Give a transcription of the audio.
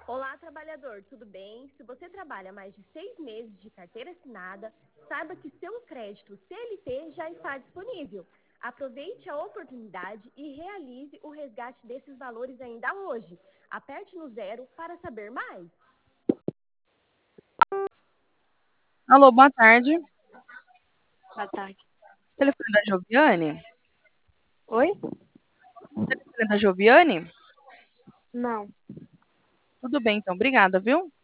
Olá, trabalhador, tudo bem? Se você trabalha mais de 6 meses de carteira assinada, saiba que seu crédito CLT já está disponível. Aproveite a oportunidade e realize o resgate desses valores ainda hoje. Aperte no 0 para saber mais. Alô, boa tarde. Boa tarde. Telefone da Joviane? Oi? Telefone da Joviane? Não. Tudo bem, então. Obrigada, viu?